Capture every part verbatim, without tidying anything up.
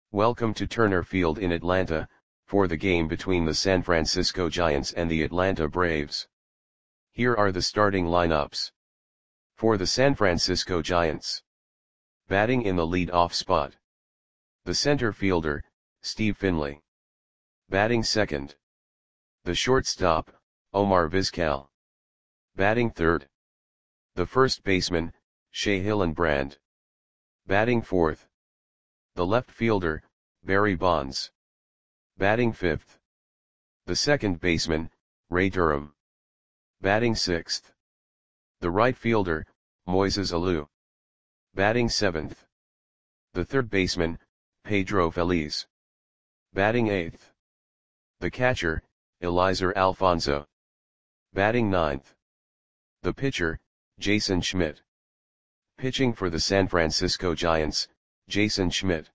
Welcome to Turner Field in Atlanta, for the game between the San Francisco Giants and the Atlanta Braves. Here are the starting lineups. For the San Francisco Giants. Batting in the lead-off spot. The center fielder, Steve Finley. Batting second. The shortstop, Omar Vizquel. Batting third. The first baseman, Shea Hillenbrand. Batting fourth. The left fielder, Barry Bonds. Batting fifth. The second baseman, Ray Durham. Batting sixth. The right fielder, Moises Alou. Batting seventh. The third baseman, Pedro Feliz. Batting eighth. The catcher, Eliezer Alfonso. Batting ninth. The pitcher, Jason Schmidt. Pitching for the San Francisco Giants, Jason Schmidt.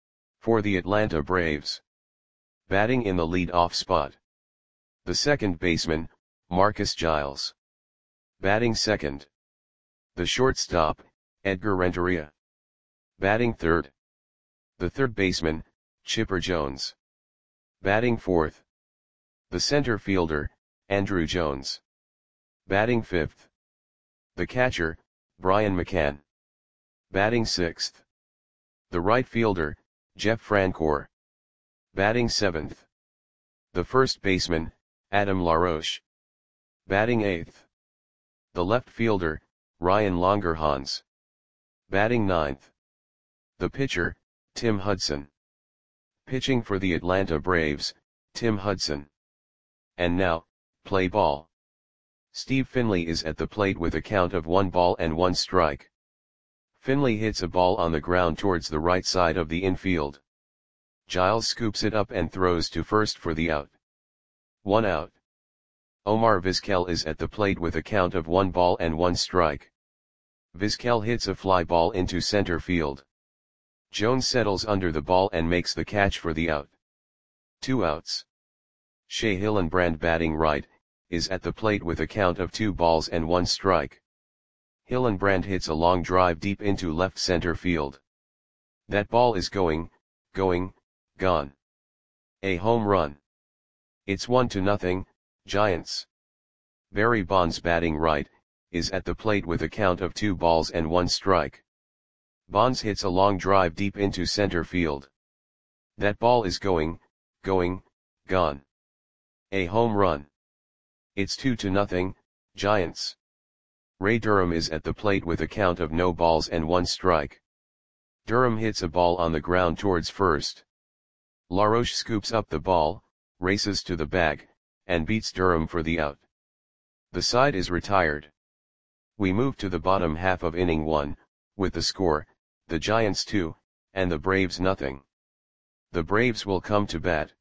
For the Atlanta Braves. Batting in the lead-off spot. The second baseman, Marcus Giles. Batting second. The shortstop, Edgar Renteria. Batting third. The third baseman, Chipper Jones. Batting fourth. The center fielder, Andruw Jones. Batting fifth. The catcher, Brian McCann. Batting sixth. The right fielder, Jeff Francoeur. Batting seventh. The first baseman, Adam LaRoche. Batting eighth. The left fielder, Ryan Longerhans. Batting ninth. The pitcher, Tim Hudson. Pitching for the Atlanta Braves, Tim Hudson. And now, play ball. Steve Finley is at the plate with a count of one ball and one strike. Finley hits a ball on the ground towards the right side of the infield. Giles scoops it up and throws to first for the out. One out. Omar Vizquel is at the plate with a count of one ball and one strike. Vizquel hits a fly ball into center field. Jones settles under the ball and makes the catch for the out. Two outs. Shea Hillenbrand, batting right, is at the plate with a count of two balls and one strike. Hillenbrand hits a long drive deep into left center field. That ball is going, going, gone. A home run. It's one to nothing, Giants. Barry Bonds, batting right, is at the plate with a count of two balls and one strike. Bonds hits a long drive deep into center field. That ball is going, going, gone. A home run. It's two to nothing, Giants. Ray Durham is at the plate with a count of no balls and one strike. Durham hits a ball on the ground towards first. LaRoche scoops up the ball, races to the bag, and beats Durham for the out. The side is retired. We move to the bottom half of inning one, with the score, the Giants two, and the Braves nothing. The Braves will come to bat.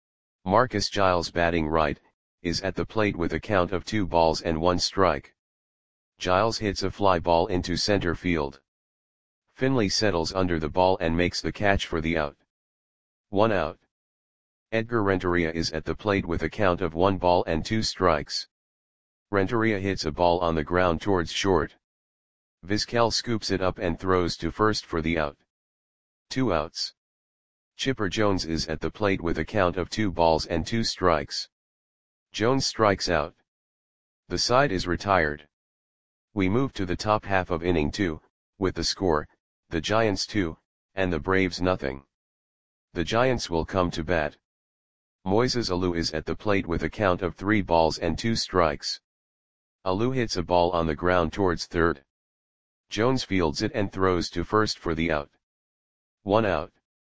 Marcus Giles, batting right, is at the plate with a count of two balls and one strike. Giles hits a fly ball into center field. Finley settles under the ball and makes the catch for the out. One out. Edgar Renteria is at the plate with a count of one ball and two strikes. Renteria hits a ball on the ground towards short. Vizquel scoops it up and throws to first for the out. Two outs. Chipper Jones is at the plate with a count of two balls and two strikes. Jones strikes out. The side is retired. We move to the top half of inning two, with the score, the Giants two, and the Braves nothing. The Giants will come to bat. Moises Alou is at the plate with a count of three balls and two strikes. Alou hits a ball on the ground towards third. Jones fields it and throws to first for the out. One out.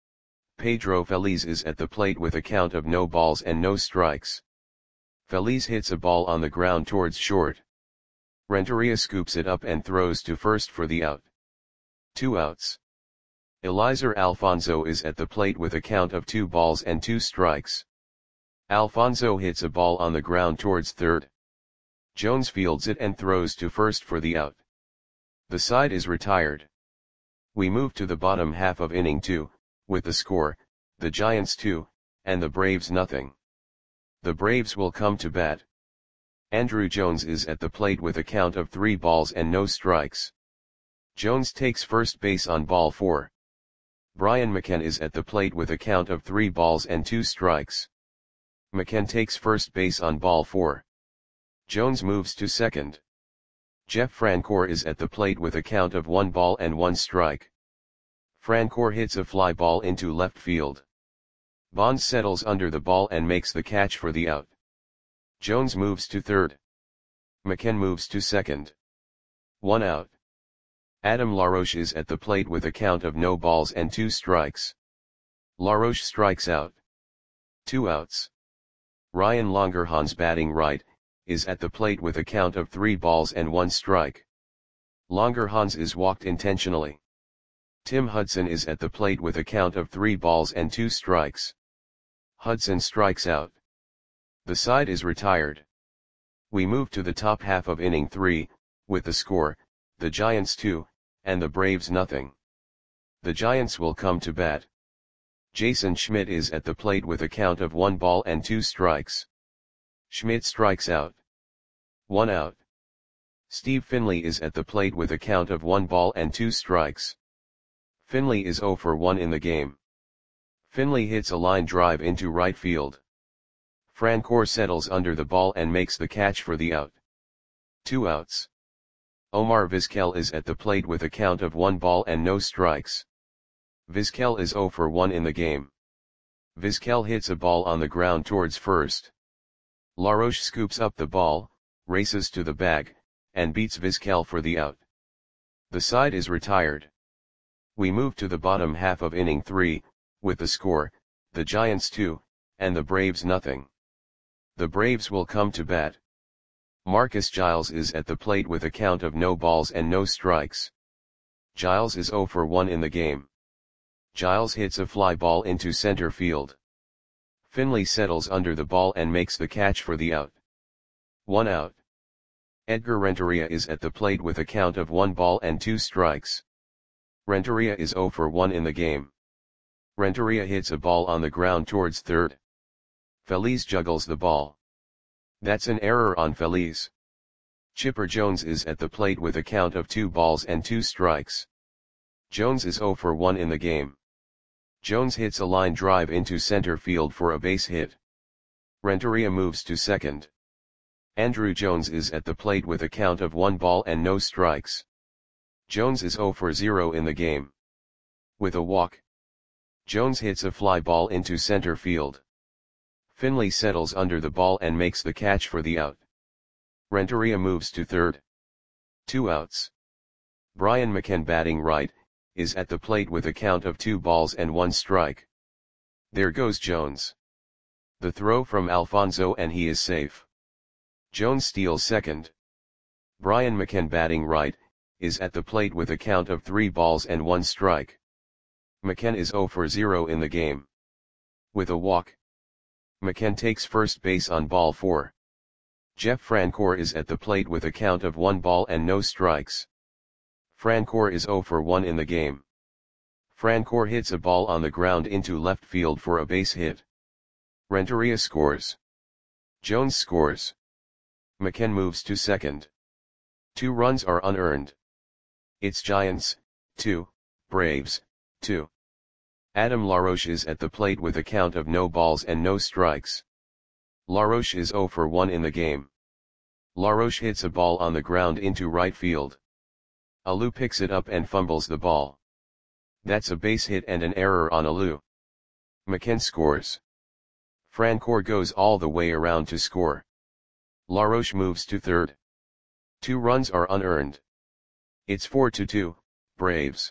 Pedro Feliz is at the plate with a count of no balls and no strikes. Feliz hits a ball on the ground towards short. Renteria scoops it up and throws to first for the out. Two outs. Eliezer Alfonso is at the plate with a count of two balls and two strikes. Alfonso hits a ball on the ground towards third. Jones fields it and throws to first for the out. The side is retired. We move to the bottom half of inning two, with the score, the Giants two, and the Braves nothing. The Braves will come to bat. Andruw Jones is at the plate with a count of three balls and no strikes. Jones takes first base on ball four. Brian McCann is at the plate with a count of three balls and two strikes. McCann takes first base on ball four. Jones moves to second. Jeff Francoeur is at the plate with a count of one ball and one strike. Francoeur hits a fly ball into left field. Bonds settles under the ball and makes the catch for the out. Jones moves to third. McCann moves to second. One out. Adam LaRoche is at the plate with a count of no balls and two strikes. LaRoche strikes out. Two outs. Ryan Langerhans, batting right, is at the plate with a count of three balls and one strike. Langerhans is walked intentionally. Tim Hudson is at the plate with a count of three balls and two strikes. Hudson strikes out. The side is retired. We move to the top half of inning three, with the score, the Giants two, and the Braves nothing. The Giants will come to bat. Jason Schmidt is at the plate with a count of one ball and two strikes. Schmidt strikes out. One out. Steve Finley is at the plate with a count of one ball and two strikes. Finley is oh for one in the game. Finley hits a line drive into right field. Francoeur settles under the ball and makes the catch for the out. Two outs. Omar Vizquel is at the plate with a count of one ball and no strikes. Vizquel is oh for one in the game. Vizquel hits a ball on the ground towards first. LaRoche scoops up the ball, races to the bag, and beats Vizquel for the out. The side is retired. We move to the bottom half of inning three, with the score, the Giants two, and the Braves nothing. The Braves will come to bat. Marcus Giles is at the plate with a count of no balls and no strikes. Giles is oh for one in the game. Giles hits a fly ball into center field. Finley settles under the ball and makes the catch for the out. One out. Edgar Renteria is at the plate with a count of one ball and two strikes. Renteria is oh for one in the game. Renteria hits a ball on the ground towards third. Feliz juggles the ball. That's an error on Feliz. Chipper Jones is at the plate with a count of two balls and two strikes. Jones is oh for one in the game. Jones hits a line drive into center field for a base hit. Renteria moves to second. Andruw Jones is at the plate with a count of one ball and no strikes. Jones is oh for zero in the game. With a walk, Jones hits a fly ball into center field. Finley settles under the ball and makes the catch for the out. Renteria moves to third. Two outs. Brian McCann, batting right, is at the plate with a count of two balls and one strike. There goes Jones. The throw from Alfonso and he is safe. Jones steals second. Brian McCann, batting right, is at the plate with a count of three balls and one strike. McCann is oh for zero in the game. With a walk, McCann takes first base on ball four. Jeff Francoeur is at the plate with a count of one ball and no strikes. Francoeur is oh for one in the game. Francoeur hits a ball on the ground into left field for a base hit. Renteria scores. Jones scores. McCann moves to second. Two runs are unearned. It's Giants, two, Braves, two. Adam LaRoche is at the plate with a count of no balls and no strikes. LaRoche is oh for one in the game. LaRoche hits a ball on the ground into right field. Alou picks it up and fumbles the ball. That's a base hit and an error on Alou. McCann scores. Francoeur goes all the way around to score. LaRoche moves to third. Two runs are unearned. It's four to two, Braves.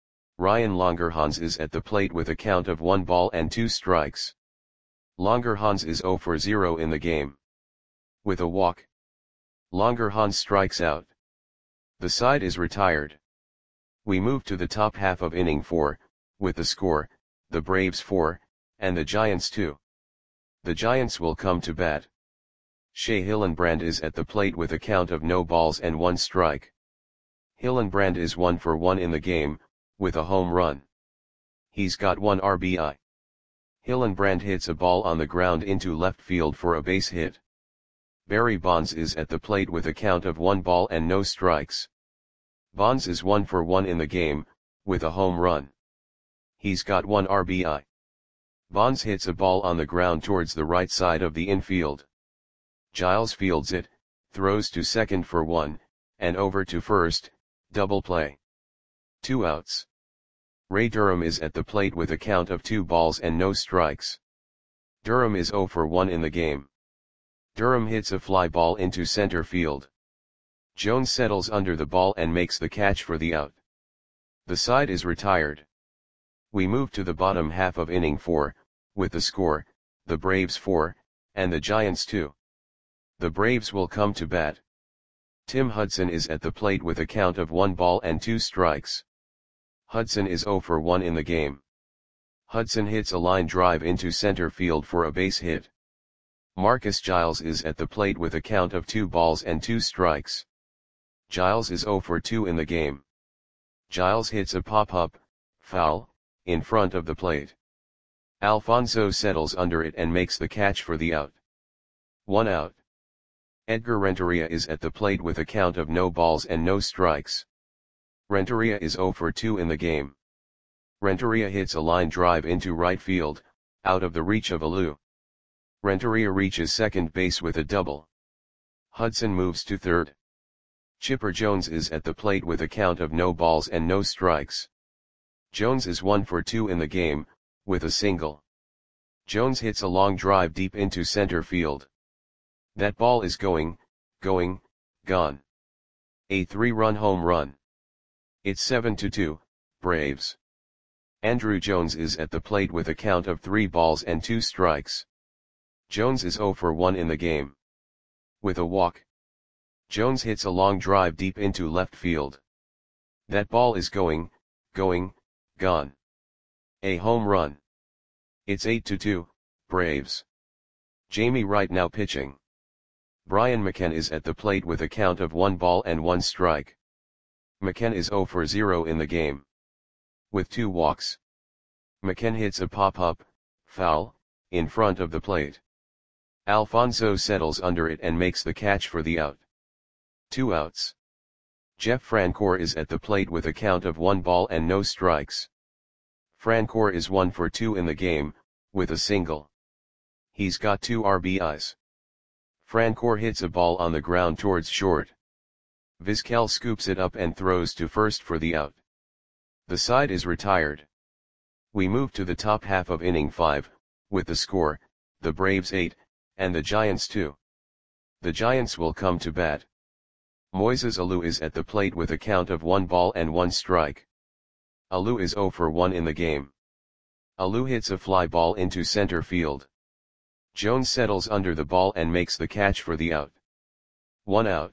Ryan Langerhans is at the plate with a count of one ball and two strikes. Langerhans is oh for zero in the game. With a walk, Langerhans strikes out. The side is retired. We move to the top half of inning four, with the score, the Braves four, and the Giants two. The Giants will come to bat. Shea Hillenbrand is at the plate with a count of no balls and one strike. Hillenbrand is one for one in the game, with a home run. He's got one R B I. Hillenbrand hits a ball on the ground into left field for a base hit. Barry Bonds is at the plate with a count of one ball and no strikes. Bonds is one for one in the game, with a home run. He's got one R B I. Bonds hits a ball on the ground towards the right side of the infield. Giles fields it, throws to second for one, and over to first, double play. Two outs. Ray Durham is at the plate with a count of two balls and no strikes. Durham is zero for one in the game. Durham hits a fly ball into center field. Jones settles under the ball and makes the catch for the out. The side is retired. We move to the bottom half of inning four, with the score, the Braves four, and the Giants two. The Braves will come to bat. Tim Hudson is at the plate with a count of one ball and two strikes. Hudson is zero for one in the game. Hudson hits a line drive into center field for a base hit. Marcus Giles is at the plate with a count of two balls and two strikes. Giles is zero for two in the game. Giles hits a pop-up, foul, in front of the plate. Alfonso settles under it and makes the catch for the out. One out. Edgar Renteria is at the plate with a count of no balls and no strikes. Renteria is zero for two in the game. Renteria hits a line drive into right field, out of the reach of Alou. Renteria reaches second base with a double. Hudson moves to third. Chipper Jones is at the plate with a count of no balls and no strikes. Jones is one for two in the game, with a single. Jones hits a long drive deep into center field. That ball is going, going, gone. A three-run home run. It's seven to two, Braves. Andrew Jones is at the plate with a count of three balls and two strikes. Jones is zero for one in the game. With a walk. Jones hits a long drive deep into left field. That ball is going, going, gone. A home run. It's eight to two, Braves. Jamie Wright now pitching. Brian McCann is at the plate with a count of one ball and one strike. McCann is zero for zero in the game. With two walks. McCann hits a pop-up, foul, in front of the plate. Alfonso settles under it and makes the catch for the out. Two outs. Jeff Francoeur is at the plate with a count of one ball and no strikes. Francoeur is one for two in the game, with a single. He's got two R B Is. Francoeur hits a ball on the ground towards short. Vizquel scoops it up and throws to first for the out. The side is retired. We move to the top half of inning five, with the score, the Braves eight, and the Giants two. The Giants will come to bat. Moises Alou is at the plate with a count of one ball and one strike. Alou is zero for one in the game. Alou hits a fly ball into center field. Jones settles under the ball and makes the catch for the out. One out.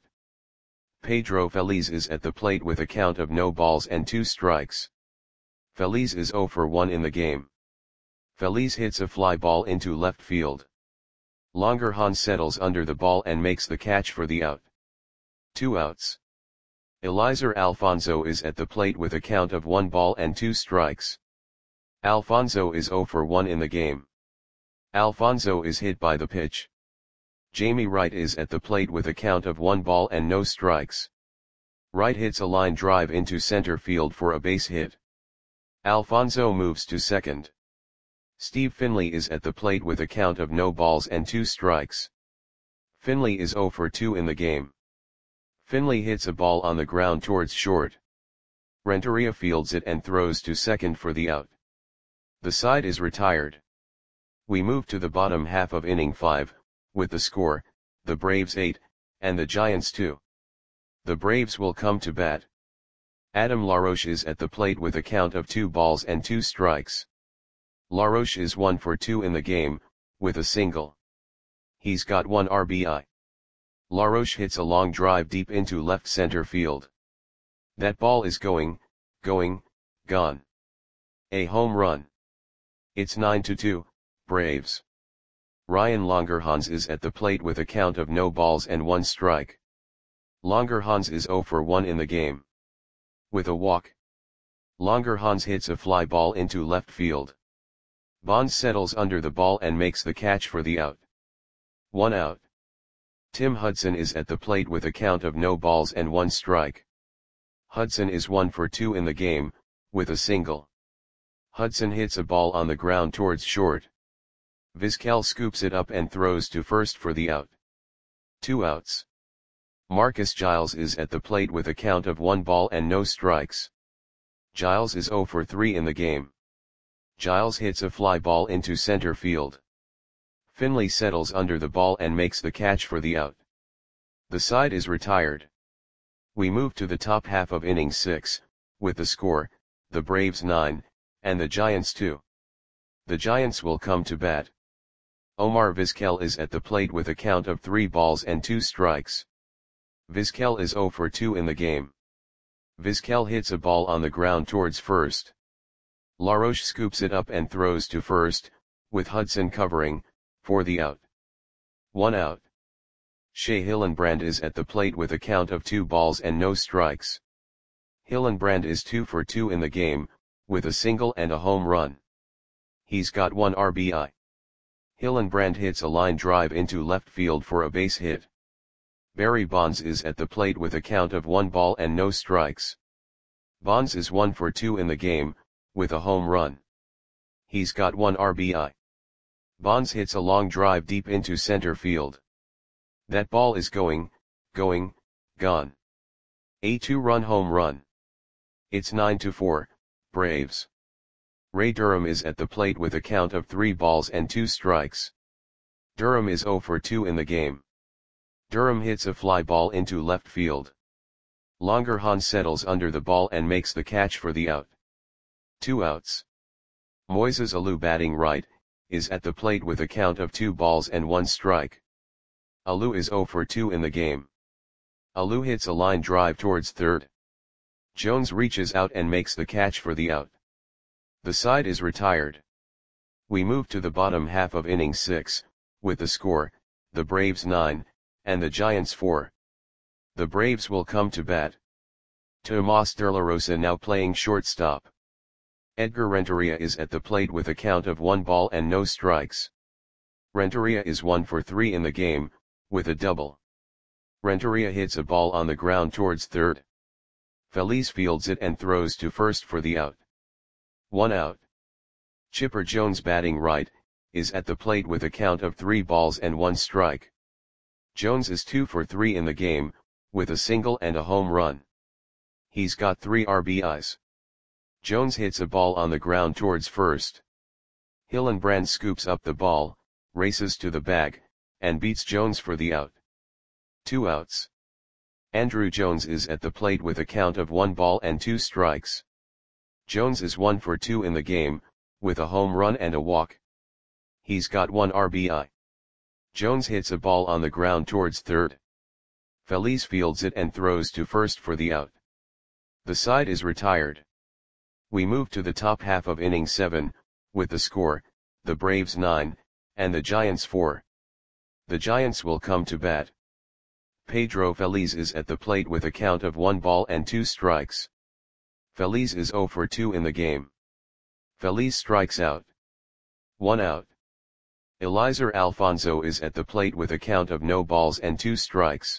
Pedro Feliz is at the plate with a count of no balls and two strikes. Feliz is zero for one in the game. Feliz hits a fly ball into left field. Longerhan settles under the ball and makes the catch for the out. Two outs. Eliezer Alfonso is at the plate with a count of one ball and two strikes. Alfonso is zero for one in the game. Alfonso is hit by the pitch. Jamie Wright is at the plate with a count of one ball and no strikes. Wright hits a line drive into center field for a base hit. Alfonso moves to second. Steve Finley is at the plate with a count of no balls and two strikes. Finley is zero for two in the game. Finley hits a ball on the ground towards short. Renteria fields it and throws to second for the out. The side is retired. We move to the bottom half of inning five, with the score, the Braves eight, and the Giants two. The Braves will come to bat. Adam LaRoche is at the plate with a count of two balls and two strikes. LaRoche is one for two in the game, with a single. He's got one R B I. LaRoche hits a long drive deep into left center field. That ball is going, going, gone. A home run. It's nine to two, Braves. Ryan Longerhans is at the plate with a count of no balls and one strike. Longerhans is zero for one in the game. With a walk. Longerhans hits a fly ball into left field. Bonds settles under the ball and makes the catch for the out. One out. Tim Hudson is at the plate with a count of no balls and one strike. Hudson is one for two in the game, with a single. Hudson hits a ball on the ground towards short. Vizquel scoops it up and throws to first for the out. Two outs. Marcus Giles is at the plate with a count of one ball and no strikes. Giles is oh for three in the game. Giles hits a fly ball into center field. Finley settles under the ball and makes the catch for the out. The side is retired. We move to the top half of inning six, with the score, the Braves nine, and the Giants two. The Giants will come to bat. Omar Vizquel is at the plate with a count of three balls and two strikes. Vizquel is oh for two in the game. Vizquel hits a ball on the ground towards first. LaRoche scoops it up and throws to first, with Hudson covering, for the out. One out. Shea Hillenbrand is at the plate with a count of two balls and no strikes. Hillenbrand is two for two in the game, with a single and a home run. He's got one R B I. Hillenbrand hits a line drive into left field for a base hit. Barry Bonds is at the plate with a count of one ball and no strikes. Bonds is one for two in the game, with a home run. He's got one R B I. Bonds hits a long drive deep into center field. That ball is going, going, gone. A two-run home run. It's nine to four, Braves. Ray Durham is at the plate with a count of three balls and two strikes. Durham is oh for two in the game. Durham hits a fly ball into left field. Longerhans settles under the ball and makes the catch for the out. Two outs. Moises Alou, batting right, is at the plate with a count of two balls and one strike. Alou is oh for two in the game. Alou hits a line drive towards third. Jones reaches out and makes the catch for the out. The side is retired. We move to the bottom half of inning six, with the score, the Braves nine, and the Giants four. The Braves will come to bat. Tomas De La Rosa now playing shortstop. Edgar Renteria is at the plate with a count of one ball and no strikes. Renteria is one for three in the game, with a double. Renteria hits a ball on the ground towards third. Feliz fields it and throws to first for the out. One out. Chipper Jones, batting right, is at the plate with a count of three balls and one strike. Jones is two for three in the game, with a single and a home run. He's got three R B Is. Jones hits a ball on the ground towards first. Hillenbrand scoops up the ball, races to the bag, and beats Jones for the out. Two outs. Andruw Jones is at the plate with a count of one ball and two strikes. Jones is one for two in the game, with a home run and a walk. He's got one R B I. Jones hits a ball on the ground towards third. Feliz fields it and throws to first for the out. The side is retired. We move to the top half of inning seven, with the score, the Braves nine, and the Giants four. The Giants will come to bat. Pedro Feliz is at the plate with a count of one ball and two strikes. Feliz is oh for two in the game. Feliz strikes out. One out. Eliezer Alfonso is at the plate with a count of no balls and two strikes.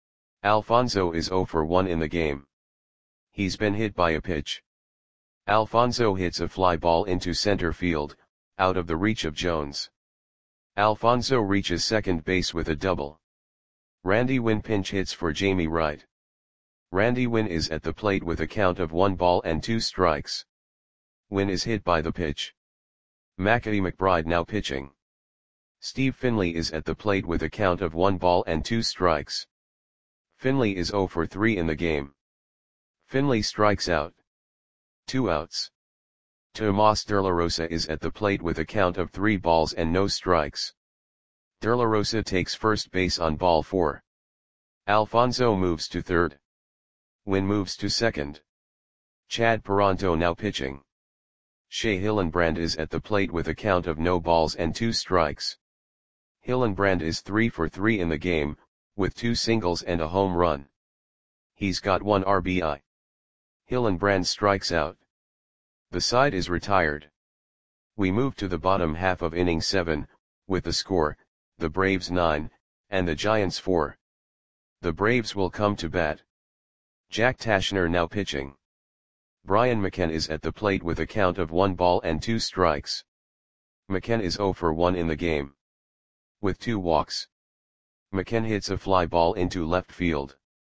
Alfonso is oh for one in the game. He's been hit by a pitch. Alfonso hits a fly ball into center field, out of the reach of Jones. Alfonso reaches second base with a double. Randy Winn pinch hits for Jamie Wright. Randy Winn is at the plate with a count of one ball and two strikes. Winn is hit by the pitch. Mackie McBride now pitching. Steve Finley is at the plate with a count of one ball and two strikes. Finley is oh for three in the game. Finley strikes out. Two outs. Tomas De La Rosa is at the plate with a count of three balls and no strikes. De La Rosa takes first base on ball four. Alfonso moves to third. Winn moves to second. Chad Peranto now pitching. Shea Hillenbrand is at the plate with a count of no balls and two strikes. Hillenbrand is three for three in the game, with two singles and a home run. He's got one R B I. Hillenbrand strikes out. The side is retired. We move to the bottom half of inning seven, with the score, the Braves nine, and the Giants four. The Braves will come to bat. Jack Tashner now pitching. Brian McCann is at the plate with a count of one ball and two strikes. McCann is zero for one in the game. With two walks. McCann hits a fly ball into left field.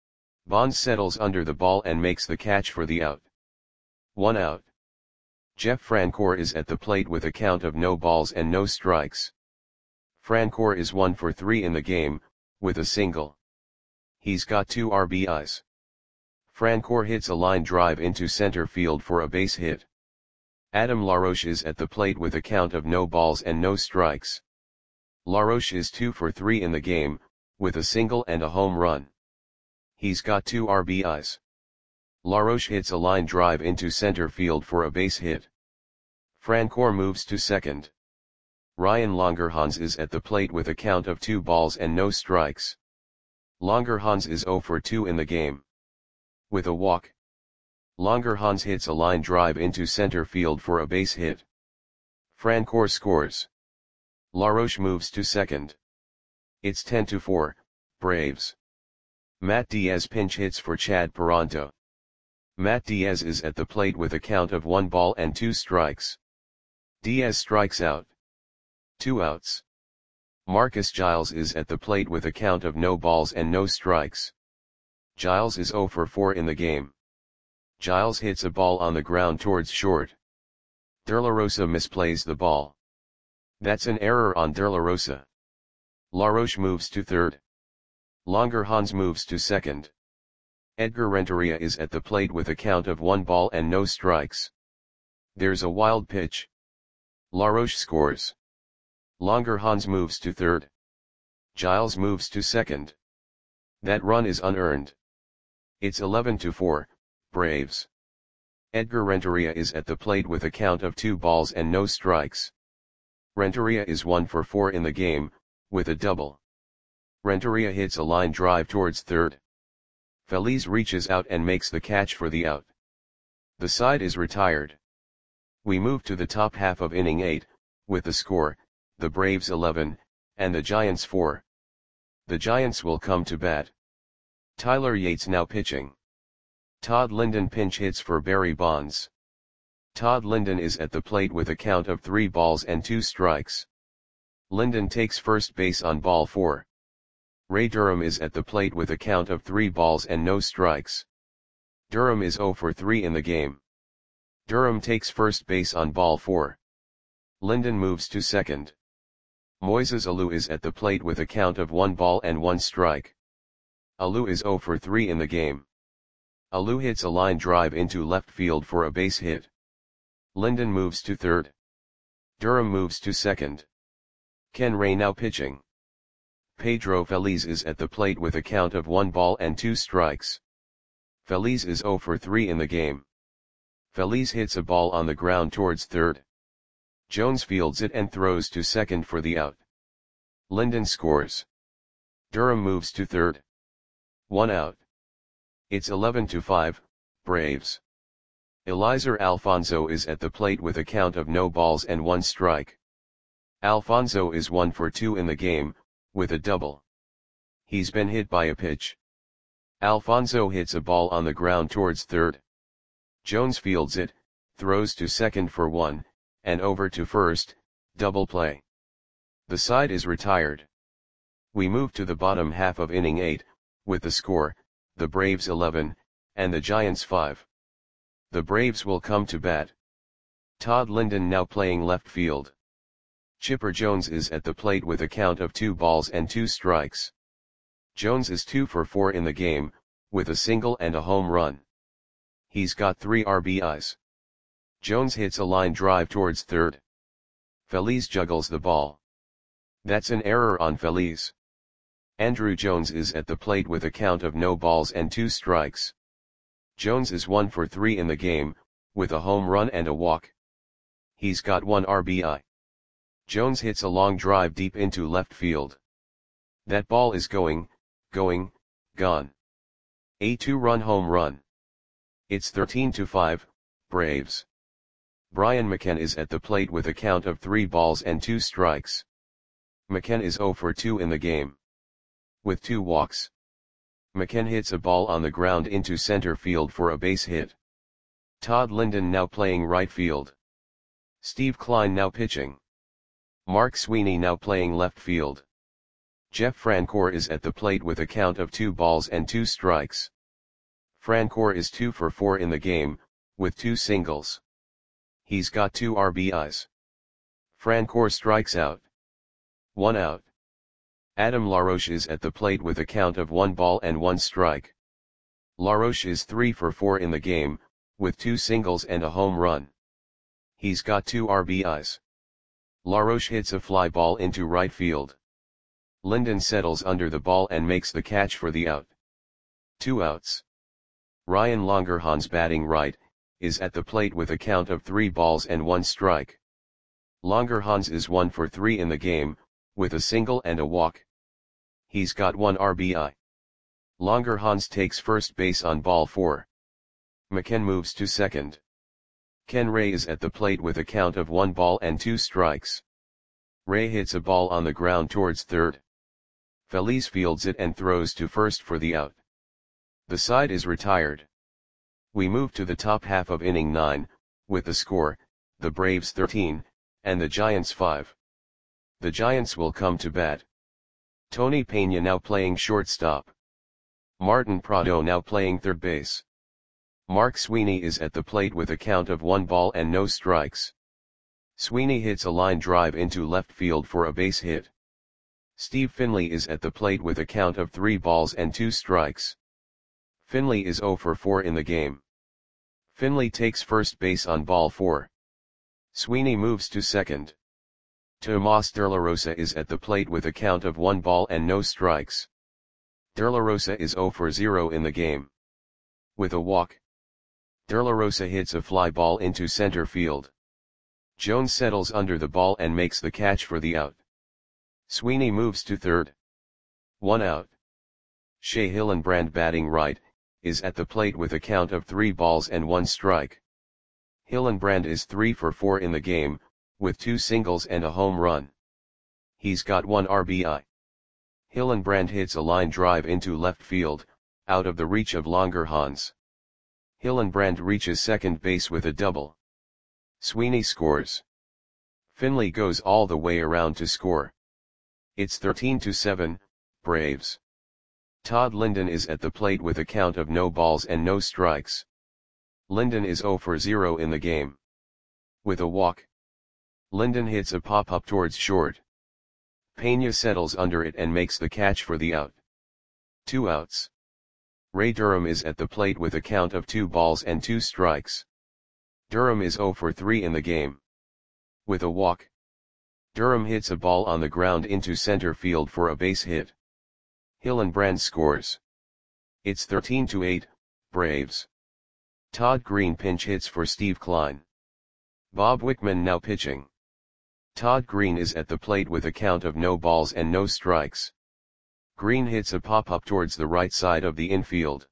Bonds settles under the ball and makes the catch for the out. One out. Jeff Francoeur is at the plate with a count of no balls and no strikes. Francoeur is one for three in the game, with a single. He's got two R B Is. Francoeur hits a line drive into center field for a base hit. Adam LaRoche is at the plate with a count of no balls and no strikes. LaRoche is two for three in the game, with a single and a home run. He's got two R B Is. LaRoche hits a line drive into center field for a base hit. Francoeur moves to second. Ryan Langerhans is at the plate with a count of two balls and no strikes. Langerhans is zero for two in the game. With a walk. Langerhans hits a line drive into center field for a base hit. Francoeur scores. LaRoche moves to second. It's ten to four, Braves. Matt Diaz pinch hits for Chad Peranto. Matt Diaz is at the plate with a count of one ball and two strikes. Diaz strikes out. Two outs. Marcus Giles is at the plate with a count of no balls and no strikes. Giles is zero for four in the game. Giles hits a ball on the ground towards short. De La Rosa misplays the ball. That's an error on De La Rosa. LaRoche moves to third. Langerhans moves to second. Edgar Renteria is at the plate with a count of one ball and no strikes. There's a wild pitch. LaRoche scores. Langerhans moves to third. Giles moves to second. That run is unearned. It's eleven to four, Braves. Edgar Renteria is at the plate with a count of two balls and no strikes. Renteria is one for four in the game, with a double. Renteria hits a line drive towards third. Feliz reaches out and makes the catch for the out. The side is retired. We move to the top half of inning eight, with the score, the Braves eleven, and the Giants four. The Giants will come to bat. Tyler Yates now pitching. Todd Linden pinch hits for Barry Bonds. Todd Linden is at the plate with a count of three balls and two strikes. Linden takes first base on ball four. Ray Durham is at the plate with a count of three balls and no strikes. Durham is zero for three in the game. Durham takes first base on ball four. Linden moves to second. Moises Alou is at the plate with a count of one ball and one strike. Alou is zero for three in the game. Alou hits a line drive into left field for a base hit. Linden moves to third. Durham moves to second. Ken Ray now pitching. Pedro Feliz is at the plate with a count of one ball and two strikes. Feliz is zero for three in the game. Feliz hits a ball on the ground towards third. Jones fields it and throws to second for the out. Linden scores. Durham moves to third. One out. It's eleven to five, Braves. Eliezer Alfonso is at the plate with a count of no balls and one strike. Alfonso is one for two in the game, with a double. He's been hit by a pitch. Alfonso hits a ball on the ground towards third. Jones fields it, throws to second for one, and over to first, double play. The side is retired. We move to the bottom half of inning eight, with the score, the Braves eleven, and the Giants five. The Braves will come to bat. Todd Linden now playing left field. Chipper Jones is at the plate with a count of two balls and two strikes. Jones is two for four in the game, with a single and a home run. He's got three R B Is. Jones hits a line drive towards third. Feliz juggles the ball. That's an error on Feliz. Andruw Jones is at the plate with a count of no balls and two strikes. Jones is one for three in the game, with a home run and a walk. He's got one R B I. Jones hits a long drive deep into left field. That ball is going, going, gone. A two-run home run. It's thirteen to five, Braves. Brian McCann is at the plate with a count of three balls and two strikes. McCann is zero for two in the game. With two walks. McCann hits a ball on the ground into center field for a base hit. Todd Linden now playing right field. Steve Kline now pitching. Mark Sweeney now playing left field. Jeff Francoeur is at the plate with a count of two balls and two strikes. Francoeur is two for four in the game, with two singles. He's got two R B Is. Francoeur strikes out. One out. Adam LaRoche is at the plate with a count of one ball and one strike. LaRoche is three for four in the game, with two singles and a home run. He's got two R B Is. LaRoche hits a fly ball into right field. Linden settles under the ball and makes the catch for the out. Two outs. Ryan Langerhans, batting right, is at the plate with a count of three balls and one strike. Langerhans is one for three in the game, with a single and a walk. He's got one R B I. Langerhans takes first base on ball four. McKen moves to second. Ken Ray is at the plate with a count of one ball and two strikes. Ray hits a ball on the ground towards third. Feliz fields it and throws to first for the out. The side is retired. We move to the top half of inning nine, with the score, the Braves thirteen, and the Giants five. The Giants will come to bat. Tony Peña now playing shortstop. Martin Prado now playing third base. Mark Sweeney is at the plate with a count of one ball and no strikes. Sweeney hits a line drive into left field for a base hit. Steve Finley is at the plate with a count of three balls and two strikes. Finley is zero for four in the game. Finley takes first base on ball four. Sweeney moves to second. Tomas De La Rosa is at the plate with a count of one ball and no strikes. De La Rosa is zero for zero in the game. With a walk. De La Rosa hits a fly ball into center field. Jones settles under the ball and makes the catch for the out. Sweeney moves to third. One out. Shea Hillenbrand, batting right, is at the plate with a count of three balls and one strike. Hillenbrand is three for four in the game, with two singles and a home run. He's got one R B I. Hillenbrand hits a line drive into left field, out of the reach of Langerhans. Hillenbrand reaches second base with a double. Sweeney scores. Finley goes all the way around to score. It's thirteen to seven, Braves. Todd Linden is at the plate with a count of no balls and no strikes. Linden is zero for zero in the game. With a walk. Linden hits a pop-up towards short. Peña settles under it and makes the catch for the out. Two outs. Ray Durham is at the plate with a count of two balls and two strikes. Durham is zero for three in the game. With a walk. Durham hits a ball on the ground into center field for a base hit. Hillenbrand scores. It's thirteen to eight, Braves. Todd Green pinch hits for Steve Kline. Bob Wickman now pitching. Todd Green is at the plate with a count of no balls and no strikes. Green hits a pop-up towards the right side of the infield.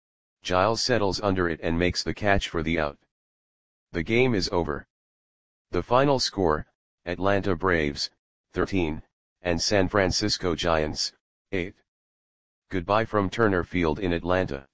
Giles settles under it and makes the catch for the out. The game is over. The final score, Atlanta Braves, thirteen, and San Francisco Giants, eight. Goodbye from Turner Field in Atlanta.